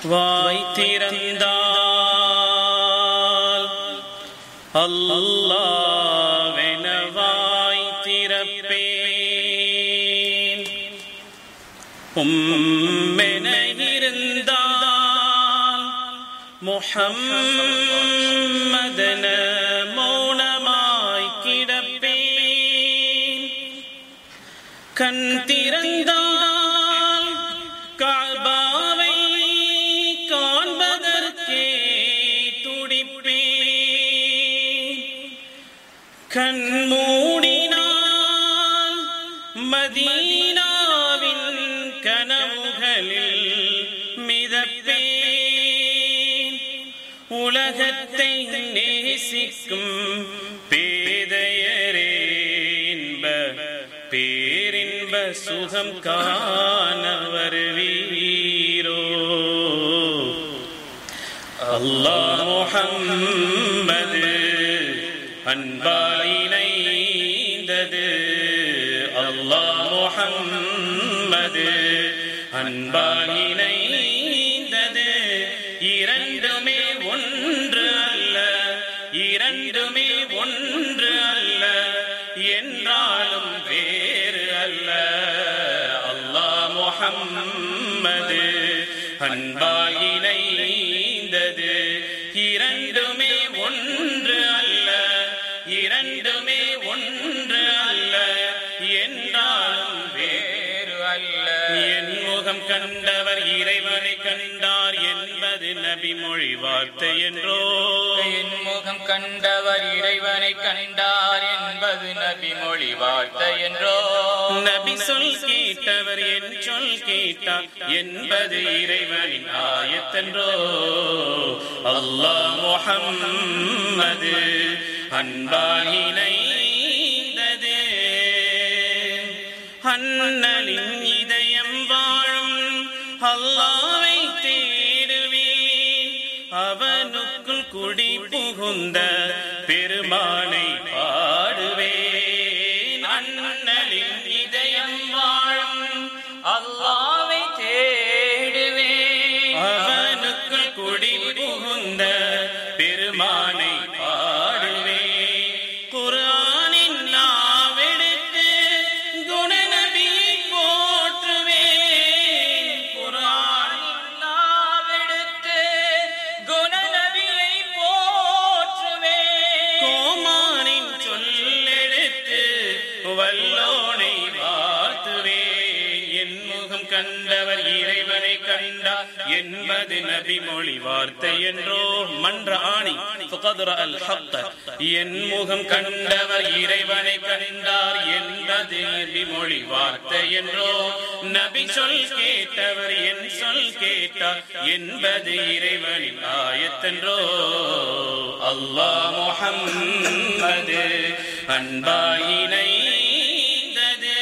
வாய் திறந்தால் அல்லாஹ்வென வாய் திறப்பேன். உம்மென இருந்தால் முஹம்மதன மௌனமாய் கிடப்பேன். கண் திறந்தால் கஅபாவை காண்பதற்கே துடிப்பேன். கண் மூடினால் மதீனாவின் கனவுகளில் மிதப்பேன். உலகத்தை நேசிக்கும் பேதையரே பேரின்ப சுகம் காண வருவீரோ. அல்லாஹ் முஹம்மது அன்பால் இணைந்தது. அல்லாஹ் முஹம்மது அன்பால் இணைந்தது. இரண்டுமே ஒன்று அல்ல, இரண்டுமே ஒன்று அல்ல என்றாலும் வேறு அல்ல. அல்லாஹ் முஹம்மது அன்பால் இணைந்தது. இரண்டுமே ஒன்று அல்ல, இரண்டுமே ஒன்று அல்ல என்றாலும் வேறு அல்ல. என் முகம் கண்டவர் இறைவனை கண்டார் என்பது நபி மொழி வார்த்தை என்றோ. என் முகம் கண்டவர் இறைவனை கண்டார் என்பது நபி மொழி வார்த்தை என்றோ. நபி சொல் கேட்டவர் என் சொல் கேட்டார் என்பது இறைவனின் ஆயத்தென்றோ. அல்லாஹ் முஹம்மது அன்பால் இணைந்தது. அண்ணலின் இதயம் வாழும் அல்லாஹ்வை தேடுவேன். அவனுக்குள் குடி புகுந்த பெருமானை பாடுவேன். அண்ணலின் இதயம் வாழும் அல்லாஹ்வை தேடுவேன். அவனுக்குள் குடி புகுந்த பெருமானை பாடுவேன். குர்ஆனின் நாவெடுத்து குணநபியை போற்றுவேன். குர்ஆனின் நாவெடுத்து குணநபியை போற்றுவேன். கோமானின் சொல்லெடுத்து வல்லோனை வாழ்த்துவேன். என் முகம் கண்டவர் இறைவனை கண்டார் என்பது நபி மொழி வார்த்தை என்றோ. மன்ற ஆணி அல் ஹக்க. என் முகம் கண்டவர் இறைவனை கண்டார் என்பது நபி மொழி வார்த்தை என்றோ. நபி சொல் கேட்டவர் என் சொல் கேட்டார் என்பது இறைவனின் ஆயத்தென்றோ. அல்லாஹ் முஹம்மது அன்பால் இணைந்தது.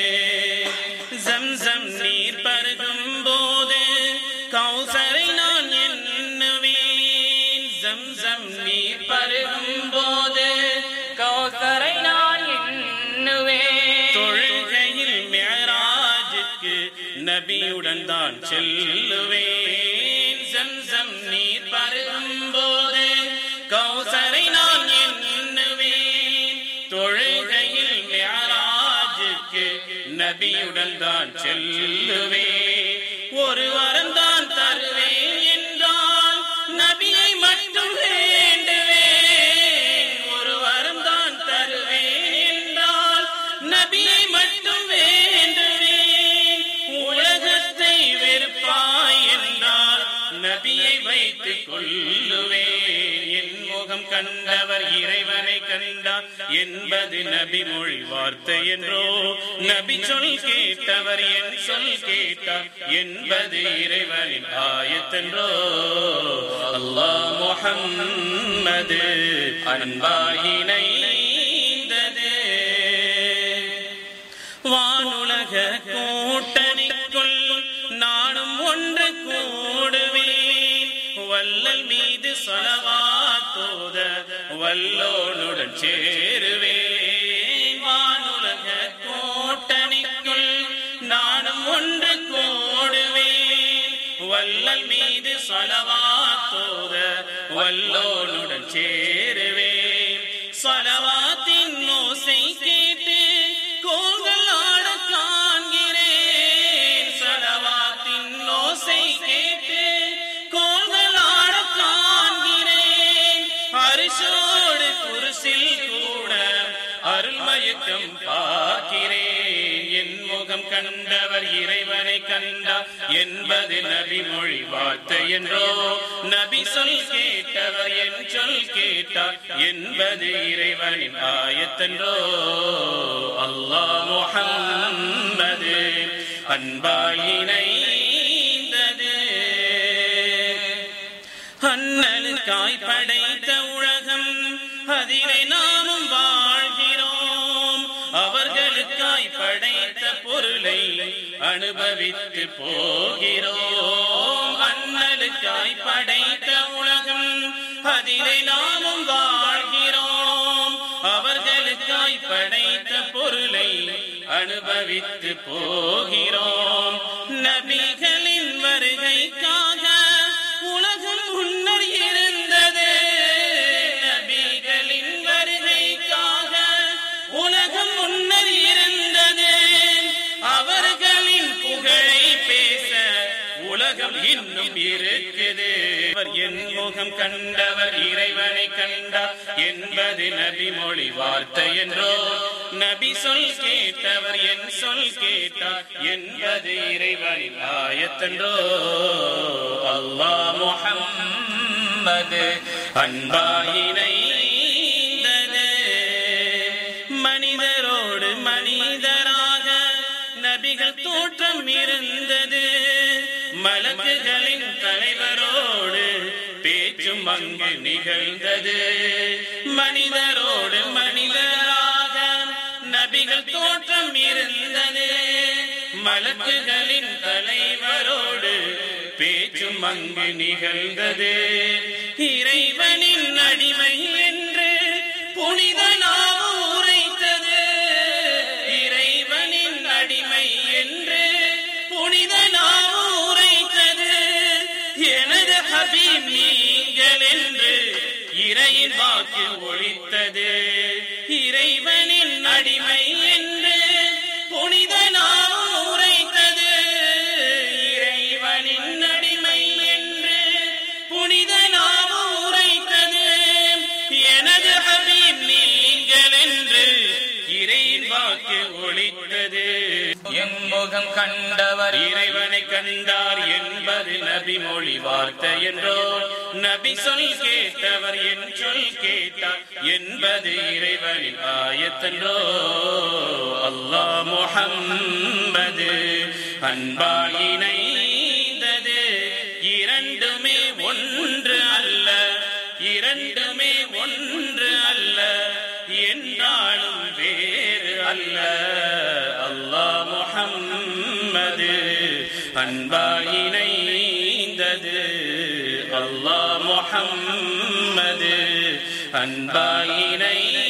ஜம்சம் நீர் பருகும் போது கௌசரை நான் எண்ணுவேன். ஜம்சம் நீர் பருகும் போது கௌசரை நான் எண்ணுவேன். தொழுகையில் மிஅராஜுக்கு நபியுடன் தான் செல்லுவேன். ஜம்சம் நீர் பருகும் போது கௌசரை நான் எண்ணுவேன். தொழுகையில் மிஅராஜுக்கு நபியுடன் தான் செல்லுவேன். ஒரு வரம் தான் தருவேன் என்றால் நபியை மட்டும் வேண்டுவேன். ஒரு வரம் தான் தருவேன் என்றால் நபியை மட்டும் வேண்டுவேன். உலகத்தை வெறுப்பாய் என்றால் நபியை வைத்துக் கொள்ளுவேன். என் முகம் கண்டவர் இறைவனை கண்டார் என்பது நபி மொழி வார்த்தை என்றோ. நபி சொல் கேட்டவர் என் சொல் கேட்டார் என்பது இறைவனின் ஆயத்தென்றோ. அல்லாஹ் முஹம்மது அன்பால் இணைந்தது. வானுலக கூட்டணிக்குள் நானும் ஒன்று கூடுவேன். வல்லல் மீது ஸலவாத்தோத வல்லோனுடன் சேருவேன். வானுலக கூட்டணிக்குள் நானும் ஒன்று கூடுவேன். வல்லல் மீது மீது ஸலவாத்தோத வல்லோனுடன் சேருவேன். ஸலவாத்தின் ஓசை கேட்டு கோல்கள் ஆட காண்கிறேன். ஸலவாத்தின் ஓசை கேட்டு கோல்கள் ஆட காண்கிறேன். அரிசோடு குருசில் கூட அருள்மயக்கம் பார்க்கிறேன். என் முகம் கண்டவர் இறைவனை கண்டார் என்பது நபி மொழி வார்த்தை என்றோ, நபி சொல் கேட்டவர் என் சொல் கேட்டார் என்பது இறைவனின் ஆயத்தென்றோ. அல்லாஹ் முஹம்மது அன்பால் இணைந்தது. அண்ணலுக்காய் படைத்த உலகம், அதிலே நாமும் வாழ்கிறோம். அவர்களுக்காய் படைத்த பொருளை அனுபவித்து போகிறோம். அண்ணலுக்காய் படைத்த உலகம், அதிலே நாமும் வாழ்கிறோம். அவர்களுக்காய் படைத்த பொருளை அனுபவித்து போகிறோம். நபிகளின் வருகைக்காக உலகம் முன்னர் இருந்தது. நபிகளின் வருகைக்காக உலகம் முன்னர் இருந்தது. அவர்களின் புகழை பேச உலகம் இன்னும் இருக்குது. என் முகம் கண்டவர் இறைவனை கண்டார் என்பது நபி மொழி வார்த்தை என்றோ, நபி சொல் கேட்டவர் என் சொல் கேட்டார் என்பது இறைவனின் ஆயத்தென்றோ. அல்லாஹ் முஹம்மது அன்பால் இணைந்தது. மனிதரோடு மனிதராக நபிகள் தோற்றம் இருந்தது. மலக்குகளின் தலைவரோடு பேச்சும் அங்கு நிகழ்ந்தது. மனிதரோடு மனிதராக நபிகள் தோற்றம் இருந்தது. மலக்குகளின் தலைவரோடு பேச்சும் அங்கு நிகழ்ந்தது. இறைவனின் அடிமை என்று புனித நாமம் உரைத்தது. இறைவனின் அடிமை என்று புனித நாமம் உரைத்தது. எனது ஹபீப் நீங்கள் என்று இறையின் வாக்கு ஒலித்தது. இறைவனின் அடிமை என்று புனித நாமம் உரைத்தது. இறைவனின் அடிமை என்று புனித நாமம் உரைத்தது. எனது ஹபீப் நீங்கள் என்று இறையின் வாக்கு ஒலித்தது. எம்முகம் கண்டவர் இறைவனை கண்டார் என்பது நபி மொழி வார்த்தை என்றோ, நபி சொல் கேட்டவர் என் சொல் கேட்டார் என்பது இறைவனின் ஆயத்தென்றோ. அல்லாஹ் முஹம்மது அன்பால் இணைந்தது. இரண்டுமே ஒன்று அல்ல, இரண்டுமே ஒன்று அல்ல என்றாலும் வேறு அல்ல. அல்லாஹ் முஹம்மது அன்பால் இணைந்தது. அல்லாஹ் முஹம்மது அன்பால் இணைந்தது.